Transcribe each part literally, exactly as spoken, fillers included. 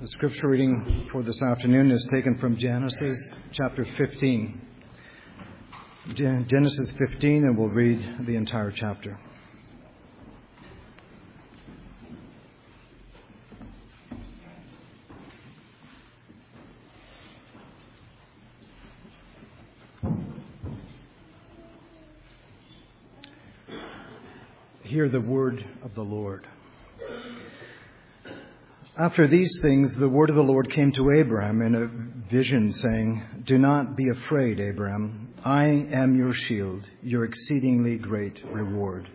The scripture reading for this afternoon is taken from Genesis chapter fifteen. Genesis fifteen, and we'll read the entire chapter. Hear the word of the Lord. After these things, the word of the Lord came to Abraham in a vision, saying, "Do not be afraid, Abraham. I am your shield, your exceedingly great reward."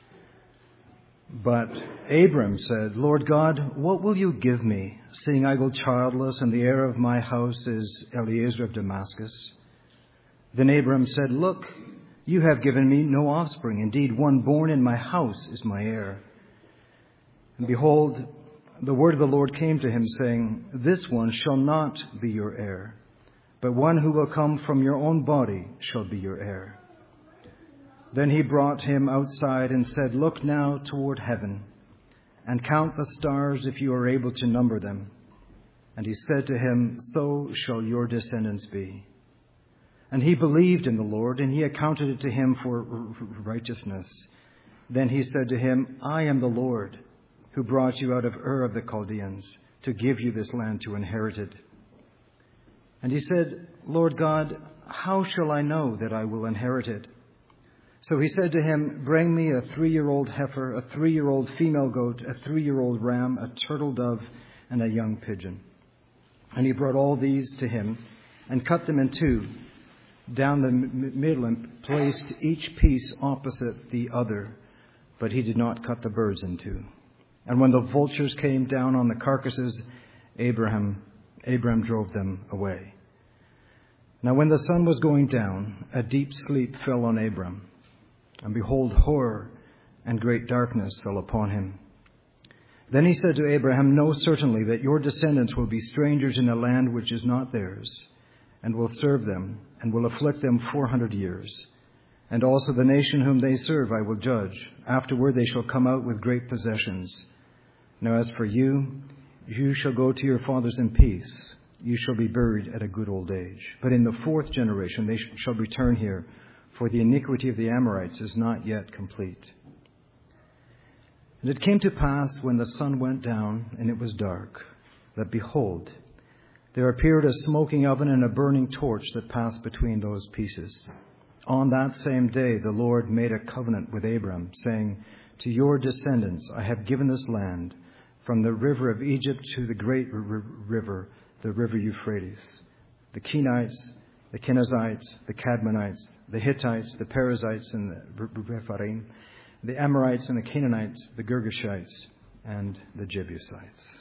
But Abram said, "Lord God, what will you give me, seeing I go childless, and the heir of my house is Eliezer of Damascus?" Then Abram said, "Look, you have given me no offspring. Indeed, one born in my house is my heir." And behold, the word of the Lord came to him, saying, "This one shall not be your heir, but one who will come from your own body shall be your heir." Then he brought him outside and said, "Look now toward heaven, and count the stars if you are able to number them." And he said to him, "So shall your descendants be." And he believed in the Lord, and he accounted it to him for righteousness. Then he said to him, "I am the Lord, who brought you out of Ur of the Chaldeans to give you this land to inherit it." And he said, "Lord God, how shall I know that I will inherit it?" So he said to him, "Bring me a three-year-old heifer, a three-year-old female goat, a three-year-old ram, a turtle dove, and a young pigeon." And he brought all these to him and cut them in two down the middle and placed each piece opposite the other, but he did not cut the birds in two. And when the vultures came down on the carcasses, Abraham, Abraham drove them away. Now when the sun was going down, a deep sleep fell on Abraham. And behold, horror and great darkness fell upon him. Then he said to Abraham, "Know certainly that your descendants will be strangers in a land which is not theirs, and will serve them, and will afflict them four hundred years. And also the nation whom they serve I will judge. Afterward they shall come out with great possessions. Now as for you, you shall go to your fathers in peace. You shall be buried at a good old age. But in the fourth generation they shall return here, for the iniquity of the Amorites is not yet complete." And it came to pass, when the sun went down and it was dark, that behold, there appeared a smoking oven and a burning torch that passed between those pieces. On that same day the Lord made a covenant with Abram, saying, "To your descendants I have given this land, from the river of Egypt to the great river, the river Euphrates, the Kenites, the Kenizzites, the Cadmonites, the Hittites, the Perizzites, and the Rephaim, the Amorites and the Canaanites, the Girgashites, and the Jebusites."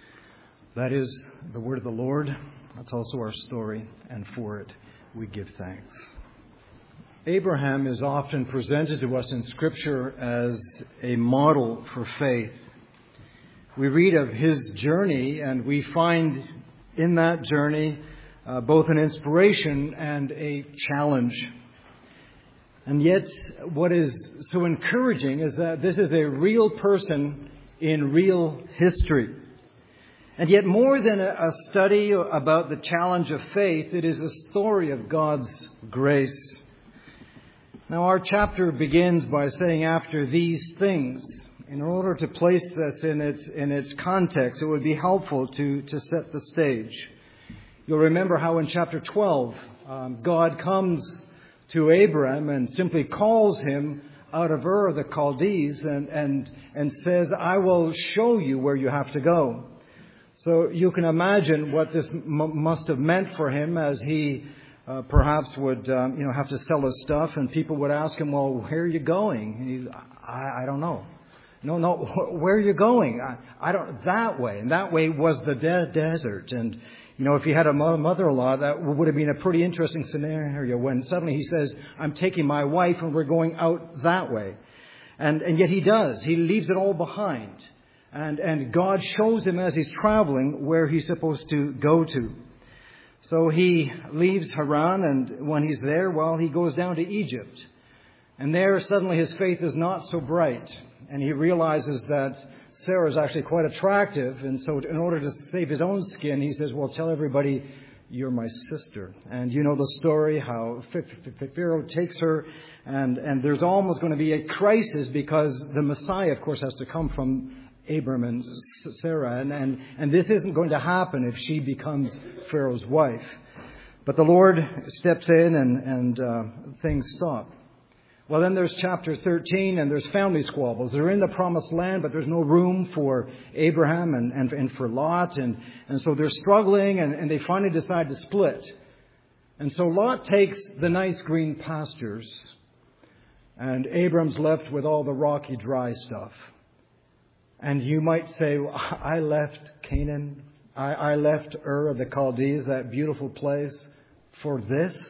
That is the word of the Lord. That's also our story, and for it we give thanks. Abraham is often presented to us in Scripture as a model for faith. We read of his journey, and we find in that journey uh, both an inspiration and a challenge. And yet, what is so encouraging is that this is a real person in real history. And yet, more than a study about the challenge of faith, it is a story of God's grace. Now, our chapter begins by saying, "After these things." In order to place this in its in its context, it would be helpful to, to set the stage. You'll remember how in chapter twelve, um, God comes to Abraham and simply calls him out of Ur of the Chaldees and, and, and says, "I will show you where you have to go." So you can imagine what this m- must have meant for him, as he uh, perhaps would um, you know have to sell his stuff, and people would ask him, "Well, where are you going?" And he's, I, I don't know. No, no, where are you going? I, I don't, that way. And that way was the de- desert. And, you know, if he had a mother-in-law, that would have been a pretty interesting scenario when suddenly he says, "I'm taking my wife and we're going out that way." And, and yet he does. He leaves it all behind. And, and God shows him as he's traveling where he's supposed to go to. So he leaves Haran, and when he's there, well, he goes down to Egypt. And there suddenly his faith is not so bright. And he realizes that Sarah is actually quite attractive. And so in order to save his own skin, he says, well, tell everybody you're my sister. And you know the story, how Pharaoh takes her, and, and there's almost going to be a crisis because the Messiah, of course, has to come from Abram and Sarah. And, and, and this isn't going to happen if she becomes Pharaoh's wife. But the Lord steps in and, and uh, things stop. Well, then there's chapter thirteen, and there's family squabbles. They're in the promised land, but there's no room for Abraham and, and, and for Lot. And, and so they're struggling, and, and they finally decide to split. And so Lot takes the nice green pastures, and Abram's left with all the rocky, dry stuff. And you might say, well, I left Canaan. I, I left Ur of the Chaldees, that beautiful place, for this.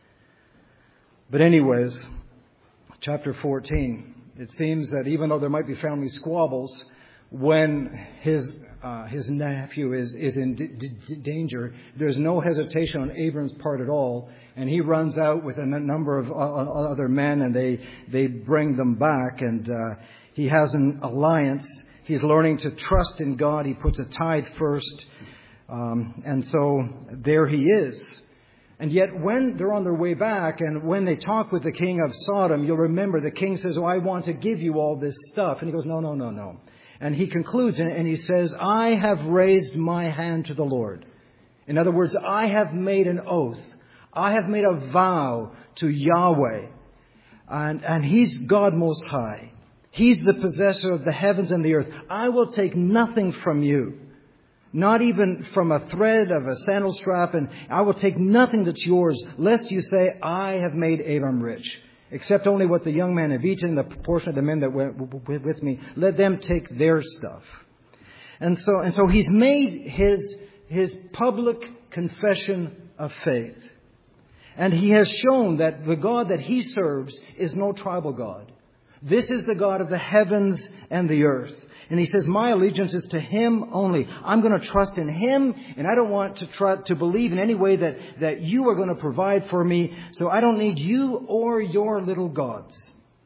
But anyways, chapter fourteen, it seems that even though there might be family squabbles, when his uh, his nephew is, is in d- d- danger, there's no hesitation on Abram's part at all. And he runs out with a n- number of uh, other men, and they, they bring them back. And uh, he has an alliance. He's learning to trust in God. He puts a tithe first. Um, and so there he is. And yet when they're on their way back, and when they talk with the king of Sodom, you'll remember the king says, oh, I want to give you all this stuff. And he goes, no, no, no, no. And he concludes and he says, I have raised my hand to the Lord. In other words, I have made an oath. I have made a vow to Yahweh. And, and He's God Most High. He's the possessor of the heavens and the earth. I will take nothing from you. Not even from a thread of a sandal strap, and I will take nothing that's yours, lest you say, I have made Abram rich. Except only what the young men have eaten, the proportion of the men that went with me. Let them take their stuff. And so, and so he's made his, his public confession of faith. And he has shown that the God that he serves is no tribal God. This is the God of the heavens and the earth. And he says, my allegiance is to Him only. I'm going to trust in Him, and I don't want to try to believe in any way that, that you are going to provide for me. So I don't need you or your little gods.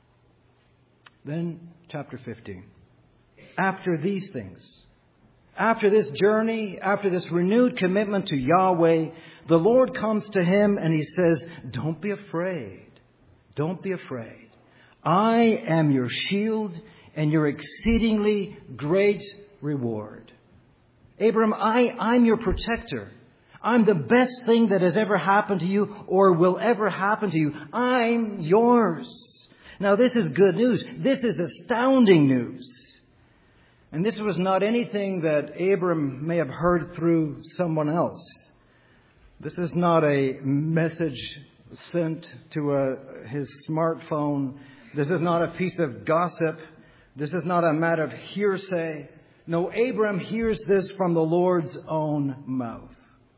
Then, chapter fifteen. After these things, after this journey, after this renewed commitment to Yahweh, the Lord comes to him and He says, don't be afraid. Don't be afraid. I am your shield and your exceedingly great reward. Abram, I, I'm your protector. I'm the best thing that has ever happened to you or will ever happen to you. I'm yours. Now, this is good news. This is astounding news. And this was not anything that Abram may have heard through someone else. This is not a message sent to a, his smartphone. This is not a piece of gossip. This is not a matter of hearsay. No, Abram hears this from the Lord's own mouth.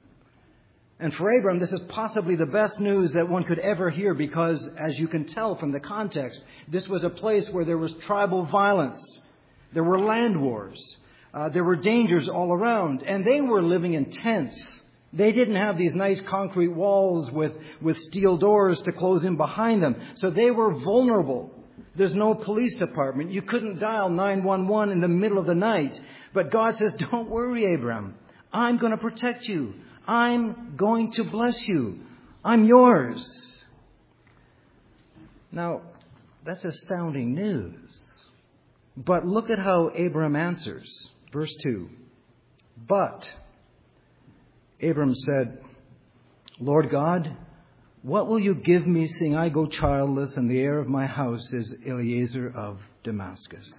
And for Abram, this is possibly the best news that one could ever hear because, as you can tell from the context, this was a place where there was tribal violence. There were land wars. Uh, there were dangers all around. And they were living in tents. They didn't have these nice concrete walls with, with steel doors to close in behind them. So they were vulnerable. There's no police department. You couldn't dial nine one one in the middle of the night. But God says, don't worry, Abram. I'm going to protect you. I'm going to bless you. I'm yours. Now, that's astounding news. But look at how Abram answers. Verse two. But Abram said, Lord God, what will you give me, seeing I go childless, and the heir of my house is Eliezer of Damascus?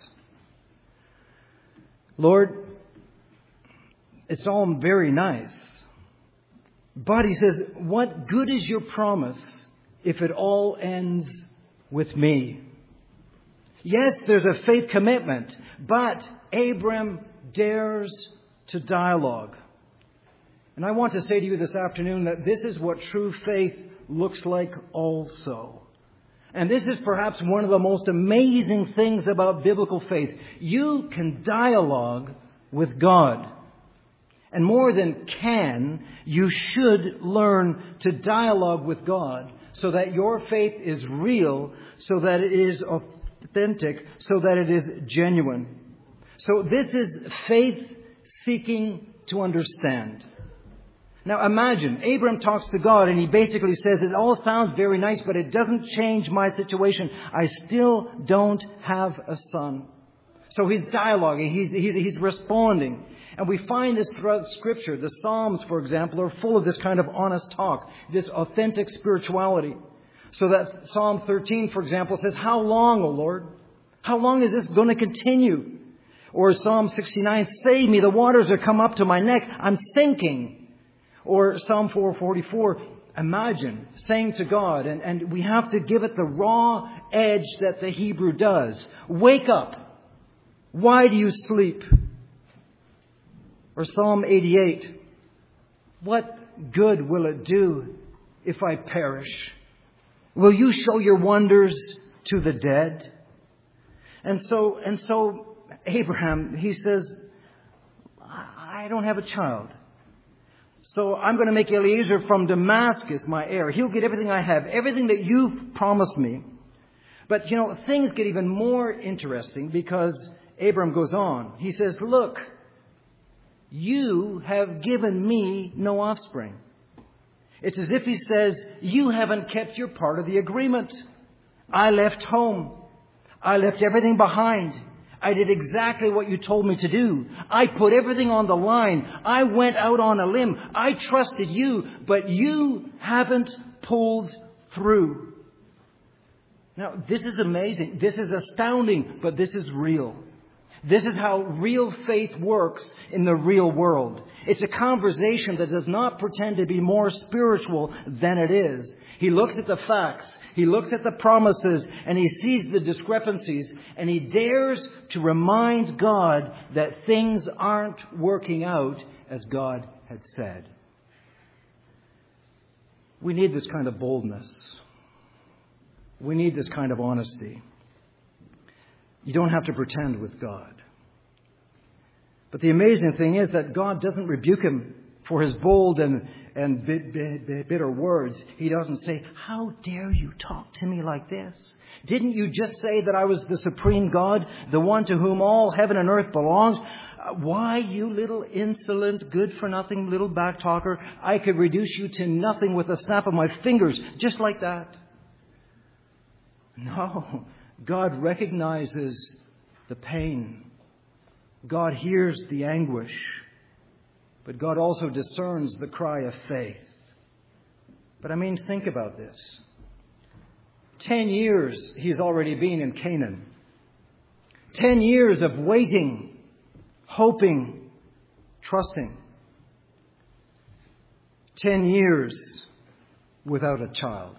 Lord, it's all very nice. But he says, what good is your promise if it all ends with me? Yes, there's a faith commitment, but Abram dares to dialogue. And I want to say to you this afternoon that this is what true faith looks like also. And this is perhaps one of the most amazing things about biblical faith. You can dialogue with God. And more than can, you should learn to dialogue with God so that your faith is real, so that it is authentic, so that it is genuine. So this is faith seeking to understand. Now imagine, Abram talks to God and he basically says, it all sounds very nice, but it doesn't change my situation. I still don't have a son. So he's dialoguing, he's, he's, he's responding. And we find this throughout Scripture. The Psalms, for example, are full of this kind of honest talk, this authentic spirituality. So that Psalm thirteen, for example, says, how long, O Lord? How long is this going to continue? Or Psalm sixty-nine, save me, the waters have come up to my neck, I'm sinking. Or Psalm four forty-four, imagine saying to God, and, and we have to give it the raw edge that the Hebrew does. Wake up. Why do you sleep? Or Psalm eighty-eight, what good will it do if I perish? Will you show your wonders to the dead? And so, and so Abraham, he says, I don't have a child. So I'm going to make Eliezer from Damascus my heir. He'll get everything I have, everything that you've promised me. But, you know, things get even more interesting because Abram goes on. He says, look, you have given me no offspring. It's as if he says, you haven't kept your part of the agreement. I left home. I left everything behind. I did exactly what you told me to do. I put everything on the line. I went out on a limb. I trusted you, but you haven't pulled through. Now, this is amazing. This is astounding, but this is real. This is how real faith works in the real world. It's a conversation that does not pretend to be more spiritual than it is. He looks at the facts, he looks at the promises, and he sees the discrepancies, and he dares to remind God that things aren't working out as God had said. We need this kind of boldness. We need this kind of honesty. You don't have to pretend with God. But the amazing thing is that God doesn't rebuke him for his bold and, and bitter words. He doesn't say, how dare you talk to me like this? Didn't you just say that I was the supreme God, the one to whom all heaven and earth belongs? Uh, why, you little insolent, good-for-nothing little backtalker, I could reduce you to nothing with a snap of my fingers, just like that. No. God recognizes the pain. God hears the anguish. But God also discerns the cry of faith. But I mean, think about this. Ten years he's already been in Canaan. Ten years of waiting, hoping, trusting. Ten years without a child.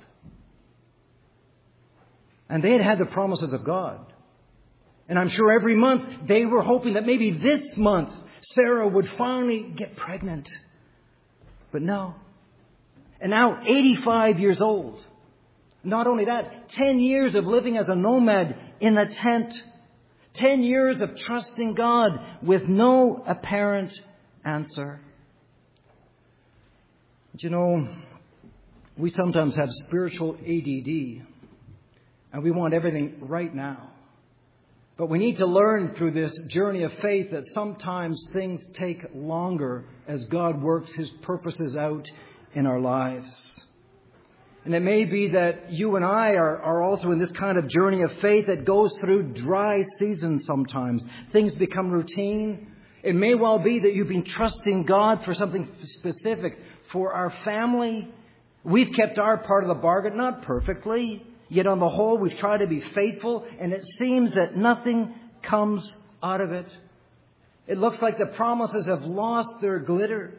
And they had had the promises of God. And I'm sure every month they were hoping that maybe this month Sarah would finally get pregnant. But no. And now eighty-five years old. Not only that, ten years of living as a nomad in a tent. Ten years of trusting God with no apparent answer. But you know, we sometimes have spiritual A D D. And we want everything right now. But we need to learn through this journey of faith that sometimes things take longer as God works his purposes out in our lives. And it may be that you and I are, are also in this kind of journey of faith that goes through dry seasons sometimes. Things become routine. It may well be that you've been trusting God for something specific. For our family, we've kept our part of the bargain, not perfectly. Yet on the whole, we've tried to be faithful, and it seems that nothing comes out of it. It looks like the promises have lost their glitter.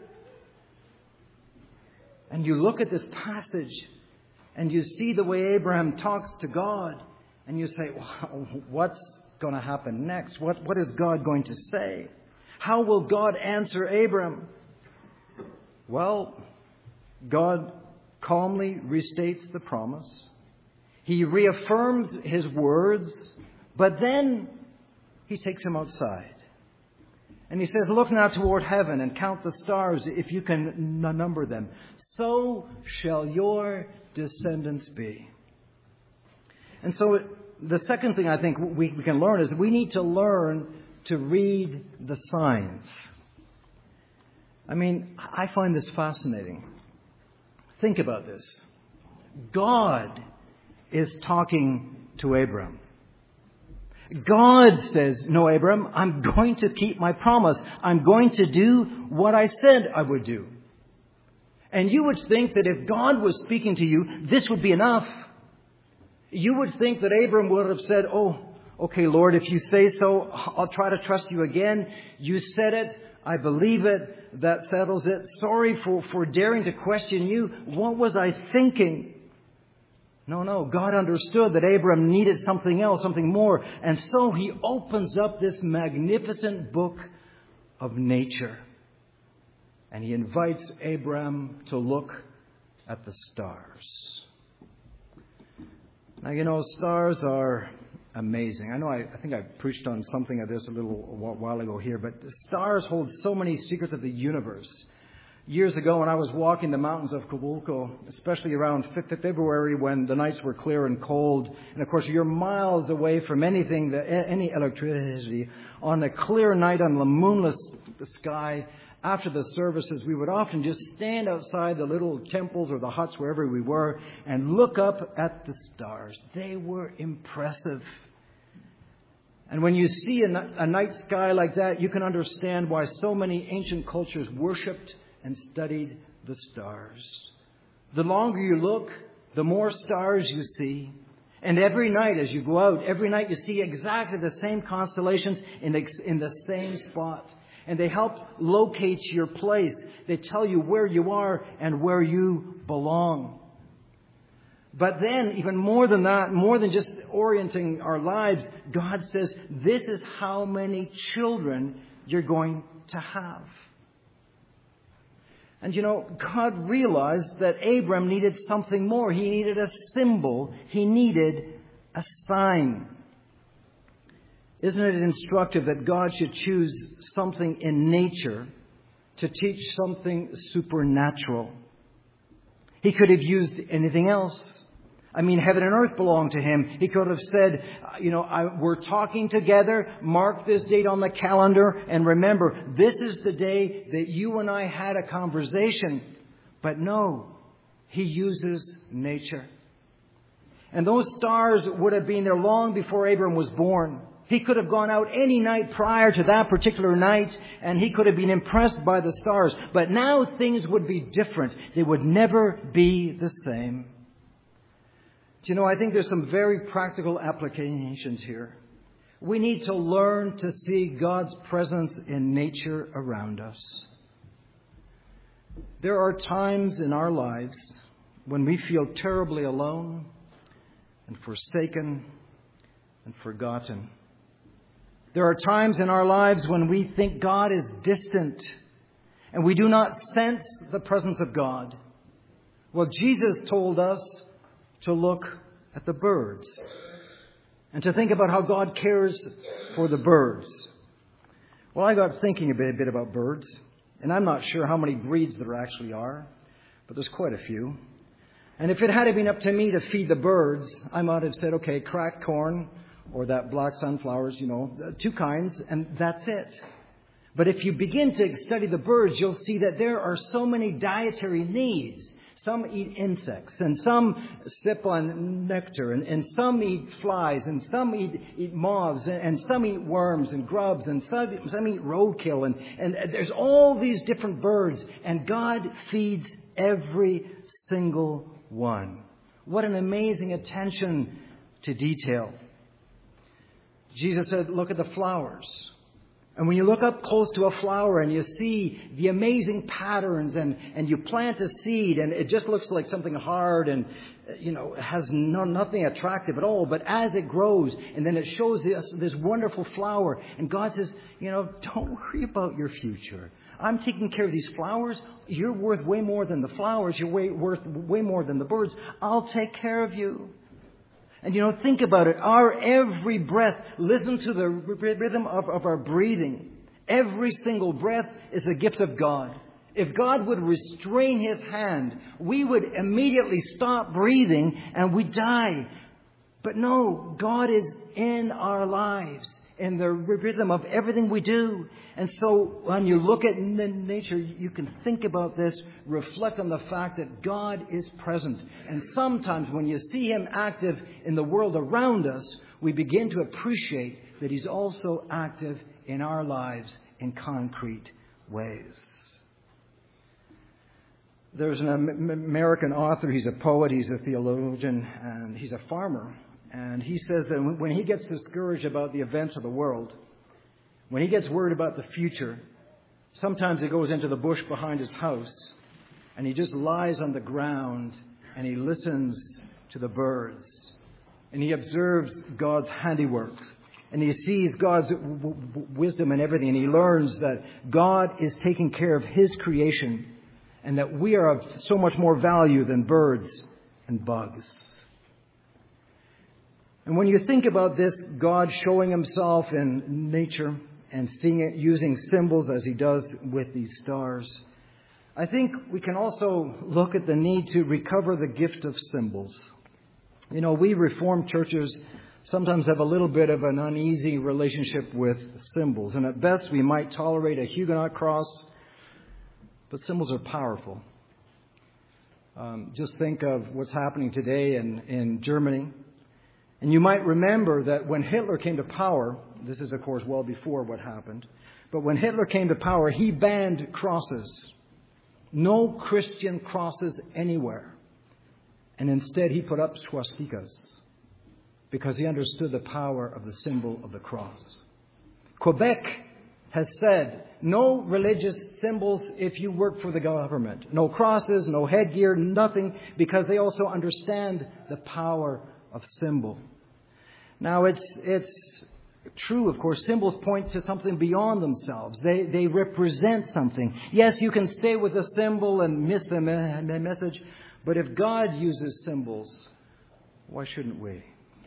And you look at this passage, and you see the way Abraham talks to God, and you say, well, what's going to happen next? What, what is God going to say? How will God answer Abraham? Well, God calmly restates the promise. He reaffirms his words, but then he takes him outside. And he says, look now toward heaven and count the stars if you can number them. So shall your descendants be. And so the second thing I think we, we can learn is we need to learn to read the signs. I mean, I find this fascinating. Think about this. God is talking to Abram. God says, no, Abram, I'm going to keep my promise. I'm going to do what I said I would do. And you would think that if God was speaking to you, this would be enough. You would think that Abram would have said, oh, okay, Lord, if you say so, I'll try to trust you again. You said it. I believe it. That settles it. Sorry for, for daring to question you. What was I thinking? No, no. God understood that Abram needed something else, something more. And so he opens up this magnificent book of nature. And he invites Abram to look at the stars. Now, you know, stars are amazing. I know I, I think I preached on something of this a little while ago here, but the stars hold so many secrets of the universe. Years ago, when I was walking the mountains of Cobulco, especially around February when the nights were clear and cold, and of course you're miles away from anything, that, any electricity, on a clear night on the moonless sky, after the services, we would often just stand outside the little temples or the huts, wherever we were, and look up at the stars. They were impressive. And when you see a, a night sky like that, you can understand why so many ancient cultures worshipped and studied the stars. The longer you look, the more stars you see. And every night as you go out, every night you see exactly the same constellations in the, in the same spot. And they help locate your place. They tell you where you are and where you belong. But then, even more than that, more than just orienting our lives, God says, this is how many children you're going to have. And you know, God realized that Abram needed something more. He needed a symbol. He needed a sign. Isn't it instructive that God should choose something in nature to teach something supernatural? He could have used anything else. I mean, heaven and earth belong to him. He could have said, you know, I, we're talking together. Mark this date on the calendar. And remember, this is the day that you and I had a conversation. But no, he uses nature. And those stars would have been there long before Abram was born. He could have gone out any night prior to that particular night, and he could have been impressed by the stars. But now things would be different. They would never be the same. Do you know, I think there's some very practical applications here. We need to learn to see God's presence in nature around us. There are times in our lives when we feel terribly alone and forsaken and forgotten. There are times in our lives when we think God is distant and we do not sense the presence of God. Well, Jesus told us to look at the birds and to think about how God cares for the birds. Well, I got thinking a bit, a bit about birds, and I'm not sure how many breeds there actually are, but there's quite a few. And if it had been up to me to feed the birds, I might have said, okay, cracked corn or that black sunflowers, you know, two kinds, and that's it. But if you begin to study the birds, you'll see that there are so many dietary needs. Some eat insects, and some sip on nectar, and, and some eat flies, and some eat, eat moths, and, and some eat worms and grubs, and some, some eat roadkill. And, and there's all these different birds, and God feeds every single one. What an amazing attention to detail. Jesus said, look at the flowers. And when you look up close to a flower and you see the amazing patterns and, and you plant a seed and it just looks like something hard and, you know, has no, nothing attractive at all. But as it grows and then it shows us this wonderful flower, and God says, you know, don't worry about your future. I'm taking care of these flowers. You're worth way more than the flowers. You're way, worth way more than the birds. I'll take care of you. And, you know, think about it. Our every breath, listen to the rhythm of, of our breathing. Every single breath is a gift of God. If God would restrain his hand, we would immediately stop breathing and we'd die. But no, God is in our lives, in the rhythm of everything we do. And so when you look at n- nature, you can think about this, reflect on the fact that God is present. And sometimes when you see Him active in the world around us, we begin to appreciate that He's also active in our lives in concrete ways. There's an American author, he's a poet, he's a theologian, and he's a farmer. And he says that when he gets discouraged about the events of the world, when he gets worried about the future, sometimes he goes into the bush behind his house and he just lies on the ground and he listens to the birds. And he observes God's handiwork. And he sees God's w- w- wisdom in everything. And he learns that God is taking care of His creation and that we are of so much more value than birds and bugs. And when you think about this, God showing Himself in nature and seeing it using symbols as He does with these stars, I think we can also look at the need to recover the gift of symbols. You know, we Reformed churches sometimes have a little bit of an uneasy relationship with symbols. And at best, we might tolerate a Huguenot cross, but symbols are powerful. Um, just think of what's happening today in, in Germany. And you might remember that when Hitler came to power, this is, of course, well before what happened, but when Hitler came to power, he banned crosses. No Christian crosses anywhere. And instead, he put up swastikas because he understood the power of the symbol of the cross. Quebec has said no religious symbols if you work for the government. No crosses, no headgear, nothing, because they also understand the power of symbol. Now, it's it's true, of course, symbols point to something beyond themselves. They they represent something. Yes, you can stay with a symbol and miss the me- message, but if God uses symbols, why shouldn't we?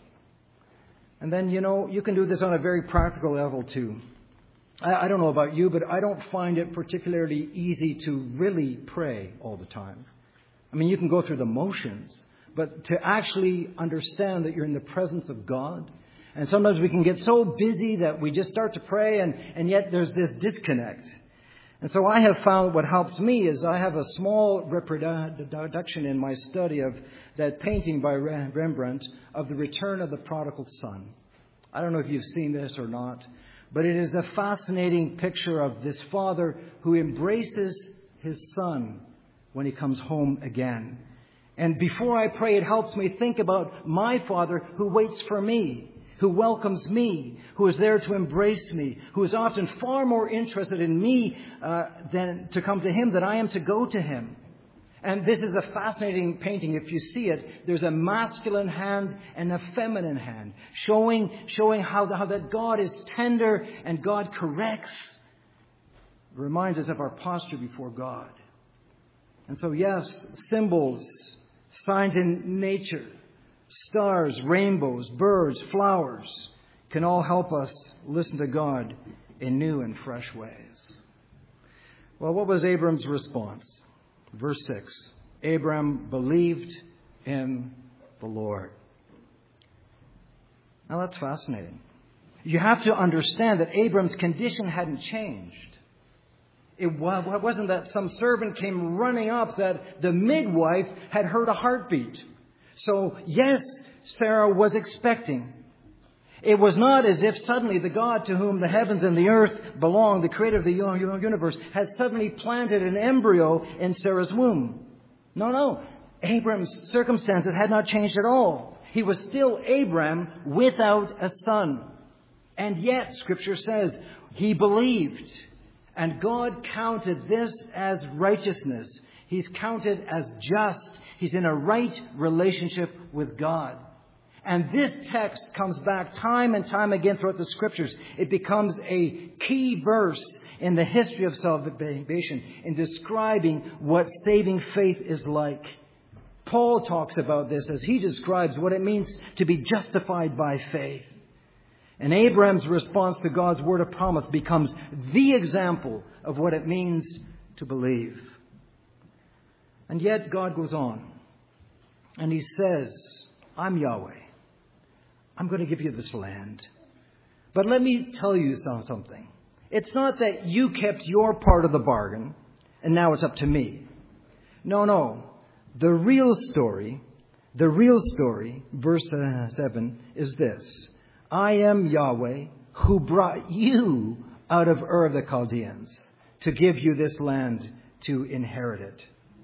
And then, you know, you can do this on a very practical level, too. I, I don't know about you, but I don't find it particularly easy to really pray all the time. I mean, you can go through the motions, but to actually understand that you're in the presence of God. And sometimes we can get so busy that we just start to pray, and, and yet there's this disconnect. And so I have found what helps me is I have a small reproduction in my study of that painting by Rembrandt of the return of the prodigal son. I don't know if you've seen this or not, but it is a fascinating picture of this father who embraces his son when he comes home again. And before I pray, it helps me think about my Father who waits for me, who welcomes me, who is there to embrace me, who is often far more interested in me uh, than to come to Him than I am to go to Him. And this is a fascinating painting. If you see it, there's a masculine hand and a feminine hand, showing showing how, the, how that God is tender and God corrects. It reminds us of our posture before God. And so, yes, symbols, signs in nature, stars, rainbows, birds, flowers can all help us listen to God in new and fresh ways. Well, what was Abram's response? Verse six, Abram believed in the Lord. Now that's fascinating. You have to understand that Abram's condition hadn't changed. It wasn't that some servant came running up, that the midwife had heard a heartbeat. So, yes, Sarah was expecting. It was not as if suddenly the God to whom the heavens and the earth belong, the creator of the universe, had suddenly planted an embryo in Sarah's womb. No, no. Abram's circumstances had not changed at all. He was still Abram without a son. And yet, Scripture says, he believed. And God counted this as righteousness. He's counted as just. He's in a right relationship with God. And this text comes back time and time again throughout the Scriptures. It becomes a key verse in the history of salvation in describing what saving faith is like. Paul talks about this as he describes what it means to be justified by faith. And Abraham's response to God's word of promise becomes the example of what it means to believe. And yet God goes on and He says, I'm Yahweh. I'm going to give you this land. But let me tell you something. It's not that you kept your part of the bargain and now it's up to me. No, no. The real story, the real story, verse seven, is this. I am Yahweh who brought you out of Ur of the Chaldeans to give you this land to inherit it.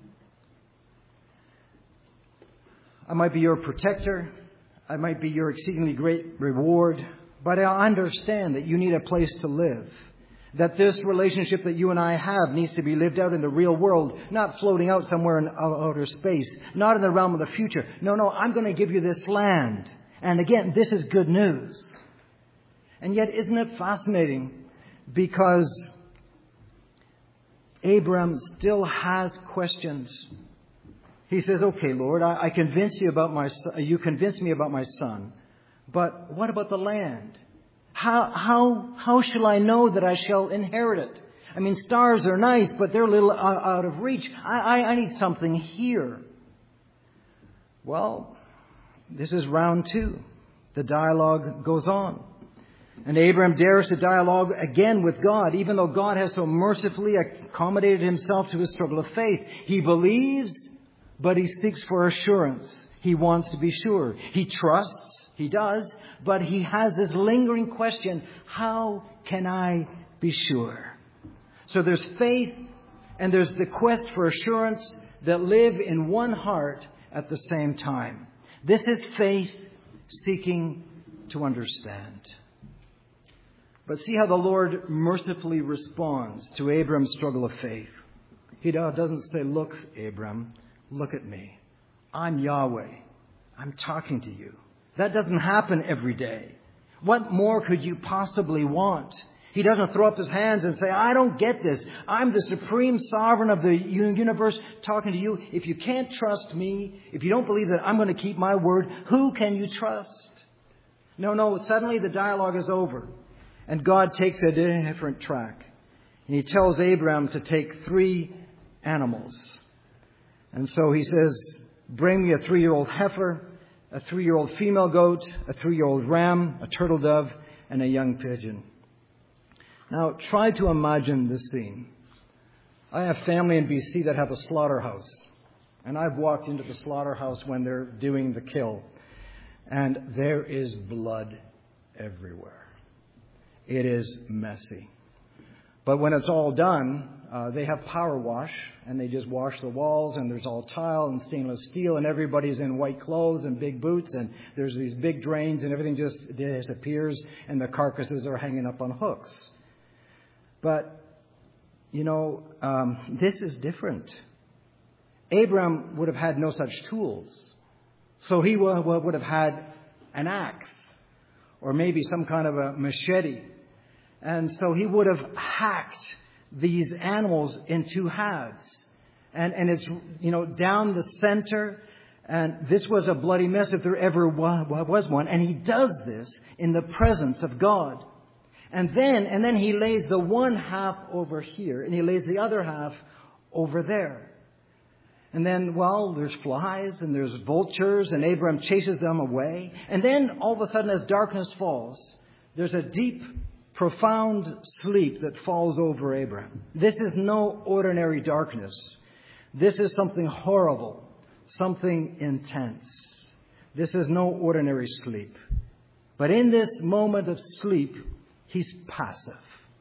I might be your protector. I might be your exceedingly great reward. But I understand that you need a place to live. That this relationship that you and I have needs to be lived out in the real world, not floating out somewhere in outer space, not in the realm of the future. No, no, I'm going to give you this land. And again, this is good news. And yet, isn't it fascinating? Because Abram still has questions. He says, okay, Lord, I, I convinced you about my son. You convinced me about my son. But what about the land? How, how, how shall I know that I shall inherit it? I mean, stars are nice, but they're a little out of reach. I, I, I need something here. Well, this is round two. The dialogue goes on. And Abraham dares to dialogue again with God, even though God has so mercifully accommodated himself to his struggle of faith. He believes, but he seeks for assurance. He wants to be sure. He trusts, he does, but he has this lingering question, how can I be sure? So there's faith and there's the quest for assurance that live in one heart at the same time. This is faith seeking to understand. But see how the Lord mercifully responds to Abram's struggle of faith. He doesn't say, look, Abram, look at me. I'm Yahweh. I'm talking to you. That doesn't happen every day. What more could you possibly want? He doesn't throw up his hands and say, I don't get this. I'm the supreme sovereign of the universe talking to you. If you can't trust me, if you don't believe that I'm going to keep my word, who can you trust? No, no, suddenly the dialogue is over. And God takes a different track. And he tells Abraham to take three animals. And so he says, bring me a three-year-old heifer, a three-year-old female goat, a three-year-old ram, a turtle dove, and a young pigeon. Now, try to imagine this scene. I have family in B C that have a slaughterhouse. And I've walked into the slaughterhouse when they're doing the kill. And there is blood everywhere. It is messy. But when it's all done, uh, they have power wash, and they just wash the walls, and there's all tile and stainless steel, and everybody's in white clothes and big boots, and there's these big drains, and everything just disappears, and the carcasses are hanging up on hooks. But, you know, um, this is different. Abraham would have had no such tools. So he would have had an axe, or maybe some kind of a machete. And so he would have hacked these animals in two halves. And, and it's, you know, down the center. And this was a bloody mess if there ever was one. And he does this in the presence of God. And then, and then he lays the one half over here. And he lays the other half over there. And then, well, there's flies and there's vultures, and Abraham chases them away. And then all of a sudden, as darkness falls, there's a deep, profound sleep that falls over Abraham. This is no ordinary darkness. This is something horrible, something intense. This is no ordinary sleep. But in this moment of sleep, he's passive.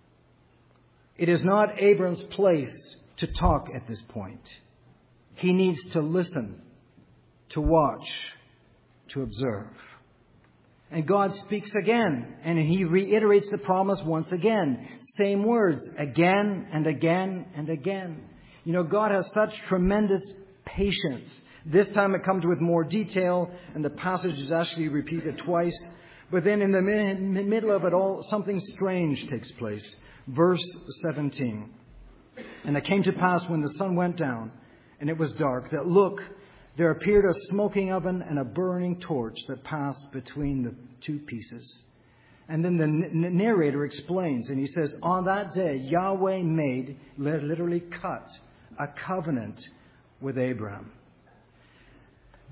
It is not Abraham's place to talk at this point. He needs to listen, to watch, to observe. And God speaks again, and he reiterates the promise once again. Same words, again and again and again. You know, God has such tremendous patience. This time it comes with more detail, and the passage is actually repeated twice. But then in the middle of it all, something strange takes place. Verse seventeen. And it came to pass when the sun went down, and it was dark, that look, there appeared a smoking oven and a burning torch that passed between the two pieces. And then the n- narrator explains, and he says, on that day, Yahweh made, literally cut, a covenant with Abraham.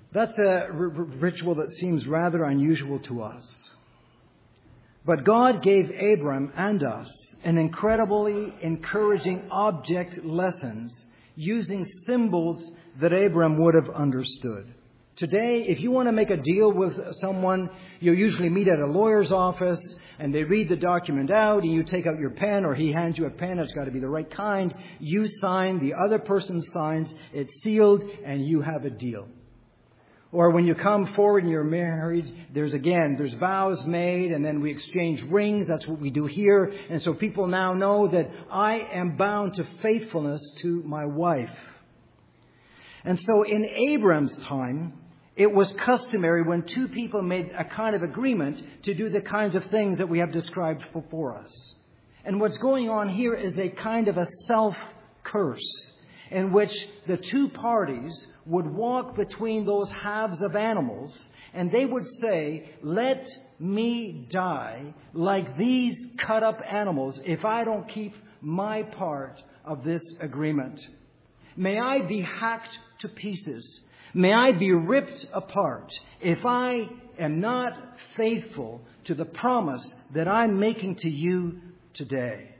That's a r- ritual that seems rather unusual to us. But God gave Abram and us an incredibly encouraging object lessons using symbols that Abram would have understood. Today, if you want to make a deal with someone, you usually meet at a lawyer's office and they read the document out and you take out your pen, or he hands you a pen. It's got to be the right kind. You sign, the other person signs, it's sealed, and you have a deal. Or when you come forward and you're married, there's again, there's vows made and then we exchange rings. That's what we do here. And so people now know that I am bound to faithfulness to my wife. And so in Abram's time, it was customary when two people made a kind of agreement to do the kinds of things that we have described before us. And what's going on here is a kind of a self-curse in which the two parties would walk between those halves of animals and they would say, let me die like these cut up animals if I don't keep my part of this agreement. May I be hacked to pieces. May I be ripped apart if I am not faithful to the promise that I'm making to you today.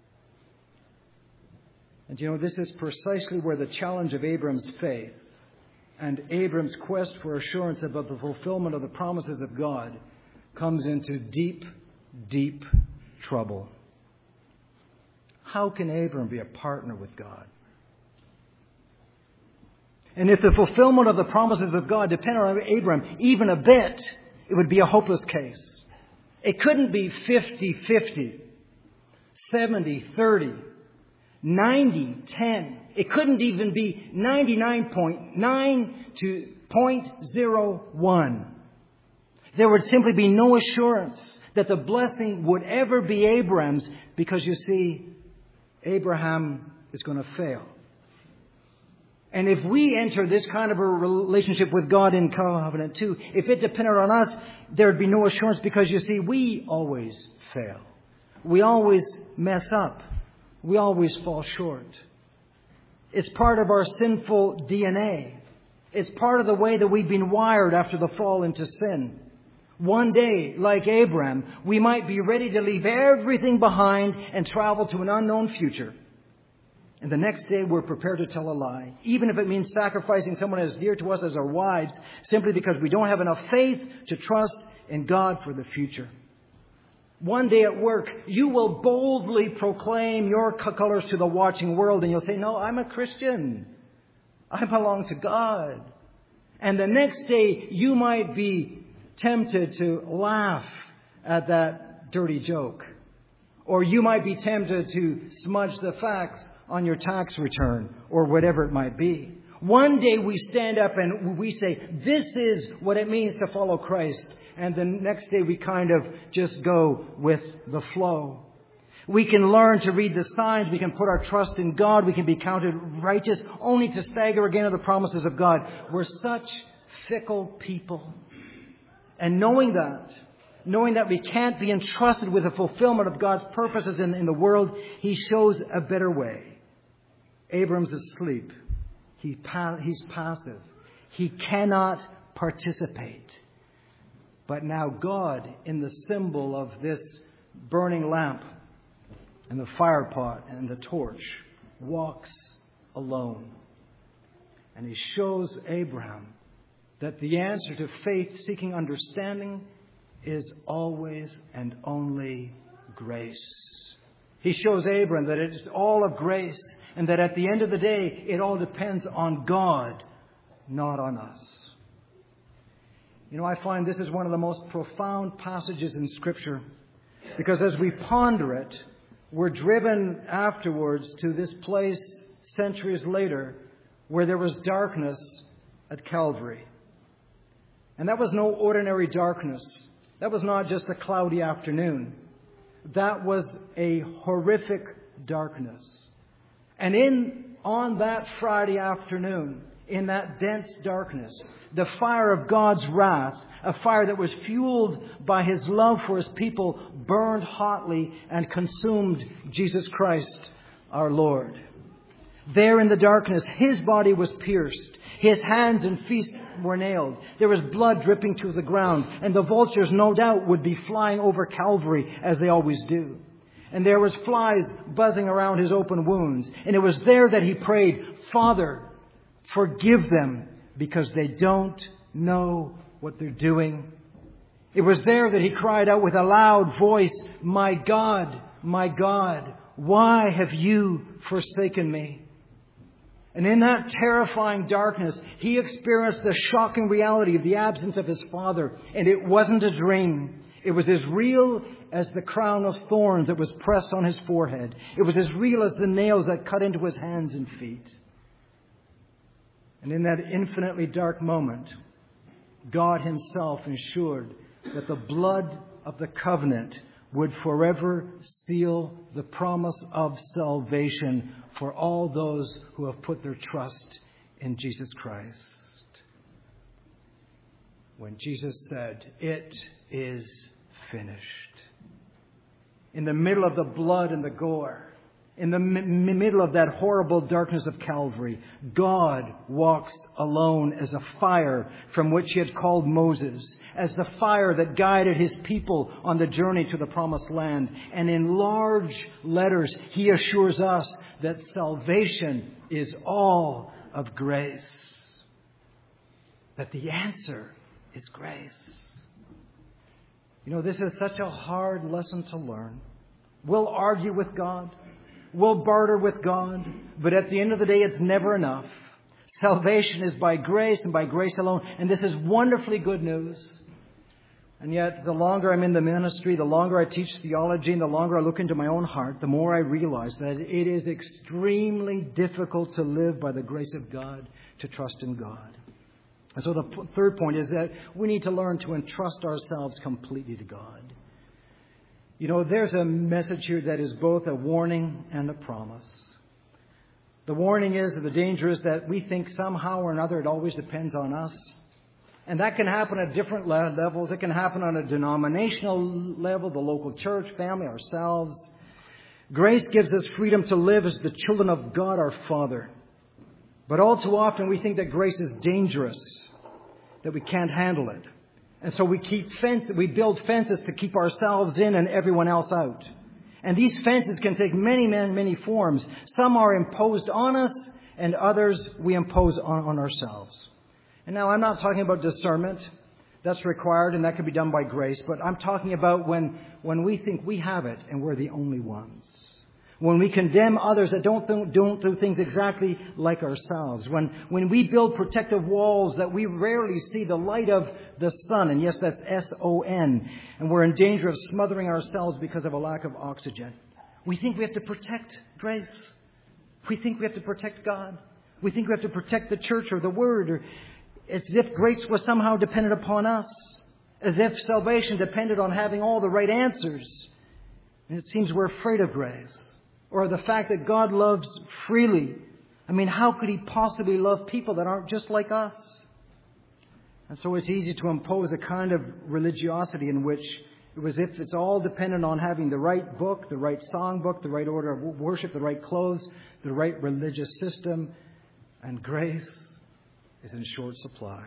And you know, this is precisely where the challenge of Abram's faith and Abram's quest for assurance about the fulfillment of the promises of God comes into deep, deep trouble. How can Abram be a partner with God? And if the fulfillment of the promises of God depended on Abram even a bit, it would be a hopeless case. It couldn't be fifty-fifty, seventy thirty, ninety ten. It couldn't even be ninety-nine point nine to zero point zero one. There would simply be no assurance that the blessing would ever be Abram's, because you see, Abraham is going to fail. And if we enter this kind of a relationship with God in covenant too, if it depended on us, there would be no assurance, because you see, we always fail. We always mess up. We always fall short. It's part of our sinful D N A. It's part of the way that we've been wired after the fall into sin. One day, like Abraham, we might be ready to leave everything behind and travel to an unknown future. And the next day we're prepared to tell a lie, even if it means sacrificing someone as dear to us as our wives, simply because we don't have enough faith to trust in God for the future. One day at work, you will boldly proclaim your colors to the watching world, and you'll say, no, I'm a Christian. I belong to God. And the next day you might be tempted to laugh at that dirty joke. Or you might be tempted to smudge the facts on your tax return, or whatever it might be. One day we stand up and we say, this is what it means to follow Christ. And the next day we kind of just go with the flow. We can learn to read the signs. We can put our trust in God. We can be counted righteous, only to stagger again at the promises of God. We're such fickle people. And knowing that, knowing that we can't be entrusted with the fulfillment of God's purposes in, in the world, He shows a better way. Abram's asleep. He pa- he's passive. He cannot participate. But now God, in the symbol of this burning lamp and the fire pot and the torch, walks alone. And He shows Abraham that the answer to faith-seeking understanding is always and only grace. He shows Abraham that it is all of grace, and that at the end of the day, it all depends on God, not on us. You know, I find this is one of the most profound passages in Scripture, because as we ponder it, we're driven afterwards to this place centuries later where there was darkness at Calvary. And that was no ordinary darkness. That was not just a cloudy afternoon. That was a horrific darkness. And in on that Friday afternoon, in that dense darkness, the fire of God's wrath, a fire that was fueled by His love for His people, burned hotly and consumed Jesus Christ, our Lord. There in the darkness, His body was pierced. His hands and feet were nailed. There was blood dripping to the ground. And the vultures, no doubt, would be flying over Calvary as they always do. And there was flies buzzing around His open wounds. And it was there that He prayed, Father, forgive them because they don't know what they're doing. It was there that He cried out with a loud voice, My God, my God, why have you forsaken me? And in that terrifying darkness, He experienced the shocking reality of the absence of His Father. And it wasn't a dream. It was as real as the crown of thorns that was pressed on His forehead. It was as real as the nails that cut into His hands and feet. And in that infinitely dark moment, God Himself ensured that the blood of the covenant would forever seal the promise of salvation for all those who have put their trust in Jesus Christ. When Jesus said, It is finished. In the middle of the blood and the gore, in the m- middle of that horrible darkness of Calvary, God walks alone as a fire from which He had called Moses, as the fire that guided His people on the journey to the promised land. And in large letters, He assures us that salvation is all of grace. That the answer is grace. You know, this is such a hard lesson to learn. We'll argue with God. We'll barter with God. But at the end of the day, it's never enough. Salvation is by grace and by grace alone. And this is wonderfully good news. And yet, the longer I'm in the ministry, the longer I teach theology, and the longer I look into my own heart, the more I realize that it is extremely difficult to live by the grace of God, to trust in God. And so the p- third point is that we need to learn to entrust ourselves completely to God. You know, there's a message here that is both a warning and a promise. The warning is, the danger is that we think somehow or another it always depends on us. And that can happen at different levels. It can happen on a denominational level, the local church, family, ourselves. Grace gives us freedom to live as the children of God our Father. But all too often we think that grace is dangerous, that we can't handle it. And so we keep fence, we build fences to keep ourselves in and everyone else out. And these fences can take many, many, many forms. Some are imposed on us, and others we impose on, on ourselves. And now I'm not talking about discernment. That's required, and that can be done by grace. But I'm talking about when, when we think we have it and we're the only ones. When we condemn others that don't do, don't do things exactly like ourselves. When, when we build protective walls that we rarely see the light of the sun. And yes, that's S O N. And we're in danger of smothering ourselves because of a lack of oxygen. We think we have to protect grace. We think we have to protect God. We think we have to protect the church or the word. Or as if grace was somehow dependent upon us. As if salvation depended on having all the right answers. And it seems we're afraid of grace. Or the fact that God loves freely. I mean, how could He possibly love people that aren't just like us? And so it's easy to impose a kind of religiosity in which it was if it's all dependent on having the right book, the right songbook, the right order of worship, the right clothes, the right religious system, and grace is in short supply.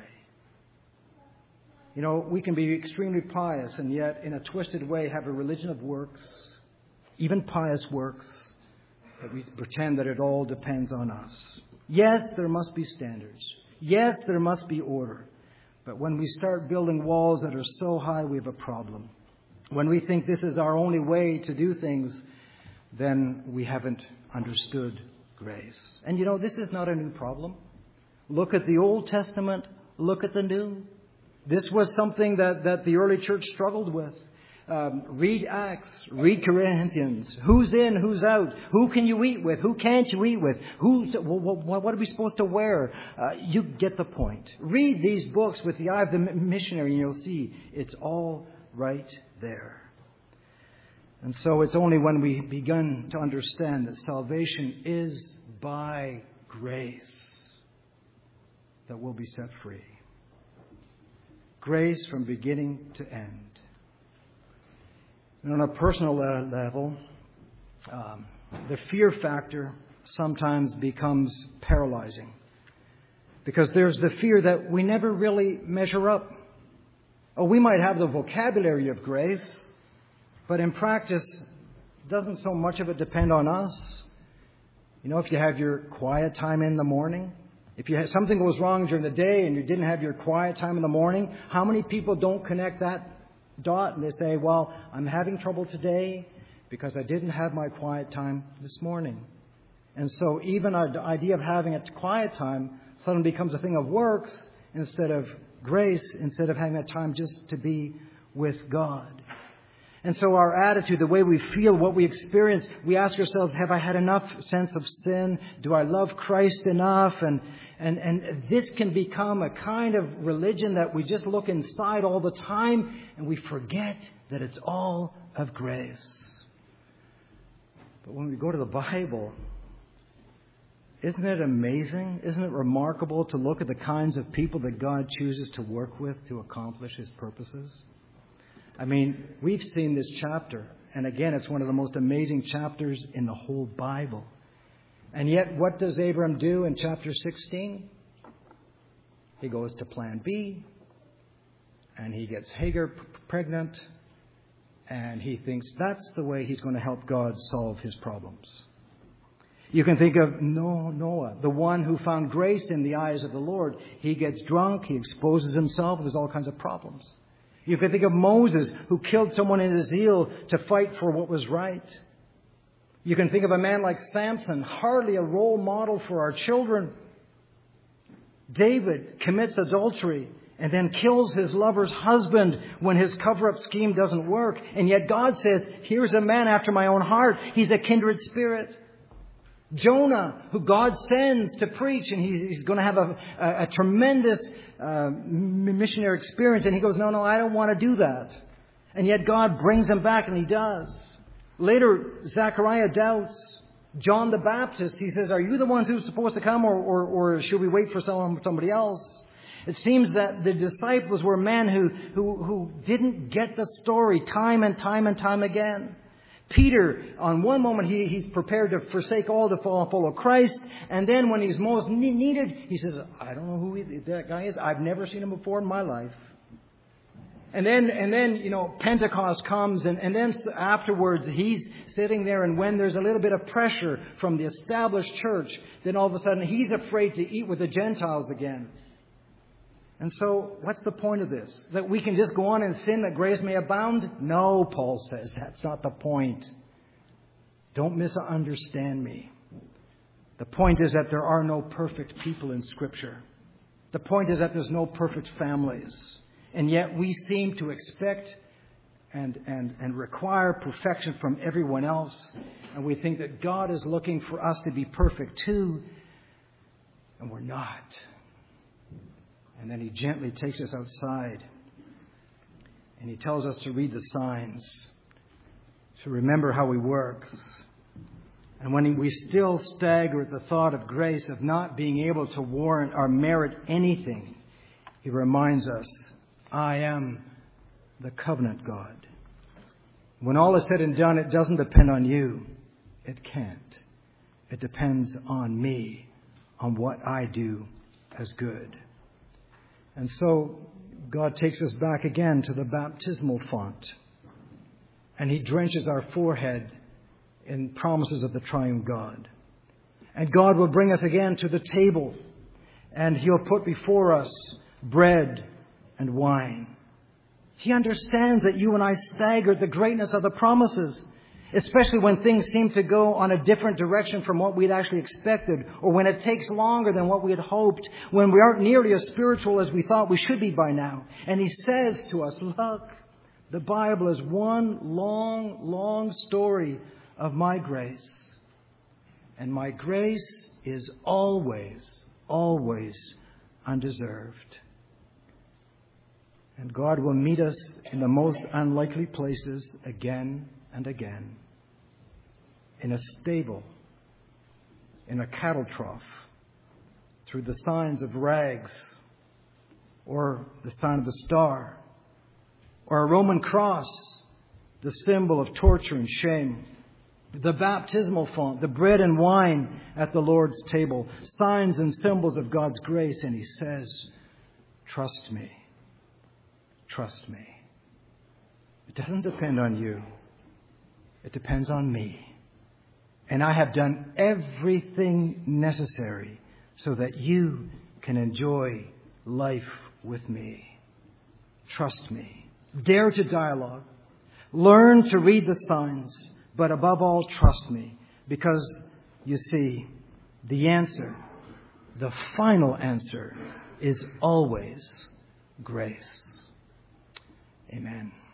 You know, we can be extremely pious and yet in a twisted way have a religion of works, even pious works, that we pretend that it all depends on us. Yes, there must be standards. Yes, there must be order. But when we start building walls that are so high, we have a problem. When we think this is our only way to do things, then we haven't understood grace. And you know, this is not a new problem. Look at the Old Testament. Look at the New. This was something that, that the early church struggled with. Um, read Acts, read Corinthians. Who's in, who's out? Who can you eat with? Who can't you eat with? Who's, what, what are we supposed to wear? Uh, you get the point. Read these books with the eye of the missionary and you'll see it's all right there. And so it's only when we begin to understand that salvation is by grace that we'll be set free. Grace from beginning to end. And on a personal level, um, the fear factor sometimes becomes paralyzing. Because there's the fear that we never really measure up. Oh, we might have the vocabulary of grace, but in practice, doesn't so much of it depend on us? You know, if you have your quiet time in the morning, if you have, something goes wrong during the day and you didn't have your quiet time in the morning, how many people don't connect that dot and they say, well, I'm having trouble today because I didn't have my quiet time this morning. And so even our idea of having a quiet time suddenly becomes a thing of works instead of grace, instead of having a time just to be with God. And so our attitude, the way we feel, what we experience, we ask ourselves, have I had enough sense of sin? Do I love Christ enough? And, and, and this can become a kind of religion that we just look inside all the time and we forget that it's all of grace. But when we go to the Bible, isn't it amazing? Isn't it remarkable to look at the kinds of people that God chooses to work with to accomplish His purposes? I mean, we've seen this chapter, and again, it's one of the most amazing chapters in the whole Bible. And yet, what does Abram do in chapter sixteen? He goes to plan B, and he gets Hagar pregnant, and he thinks that's the way he's going to help God solve his problems. You can think of Noah, the one who found grace in the eyes of the Lord. He gets drunk, he exposes himself, there's all kinds of problems. You can think of Moses, who killed someone in his zeal to fight for what was right. You can think of a man like Samson, hardly a role model for our children. David commits adultery and then kills his lover's husband when his cover-up scheme doesn't work. And yet God says, here's a man after my own heart. He's a kindred spirit. Jonah, who God sends to preach, and he's, he's going to have a, a, a tremendous uh, missionary experience. And he goes, no, no, I don't want to do that. And yet God brings him back, and he does. Later, Zechariah doubts. John the Baptist, he says, are you the ones who's supposed to come, or, or, or should we wait for someone, somebody else? It seems that the disciples were men who, who, who didn't get the story time and time and time again. Peter, on one moment, he, he's prepared to forsake all to follow, follow Christ. And then when he's most needed, he says, I don't know who he, that guy is. I've never seen him before in my life. And then, and then, you know, Pentecost comes, and, and then afterwards he's sitting there, and when there's a little bit of pressure from the established church, then all of a sudden he's afraid to eat with the Gentiles again. And so, what's the point of this? That we can just go on and sin that grace may abound? No, Paul says, that's not the point. Don't misunderstand me. The point is that there are no perfect people in Scripture. The point is that there's no perfect families. And yet we seem to expect and, and, and require perfection from everyone else. And we think that God is looking for us to be perfect too. And we're not. And then He gently takes us outside. And He tells us to read the signs. To remember how He works. And when we still stagger at the thought of grace, of not being able to warrant or merit anything, He reminds us, I am the covenant God. When all is said and done, it doesn't depend on you. It can't. It depends on me, on what I do as good. And so God takes us back again to the baptismal font. And He drenches our forehead in promises of the triune God. And God will bring us again to the table. And He'll put before us bread and wine. He understands that you and I stagger at the greatness of the promises, especially when things seem to go on a different direction from what we'd actually expected, or when it takes longer than what we had hoped, when we aren't nearly as spiritual as we thought we should be by now. And He says to us, look, the Bible is one long, long story of my grace. And my grace is always, always undeserved. And God will meet us in the most unlikely places again and again. In a stable, in a cattle trough, through the signs of rags, or the sign of the star, or a Roman cross, the symbol of torture and shame, The baptismal font, the bread and wine at the Lord's table, signs and symbols of God's grace. And he says, trust me. Trust me. It doesn't depend on you. It depends on me. And I have done everything necessary so that you can enjoy life with me. Trust me. Dare to dialogue. Learn to read the signs. But above all, trust me. Because, you see, the answer, the final answer, is always grace. Amen.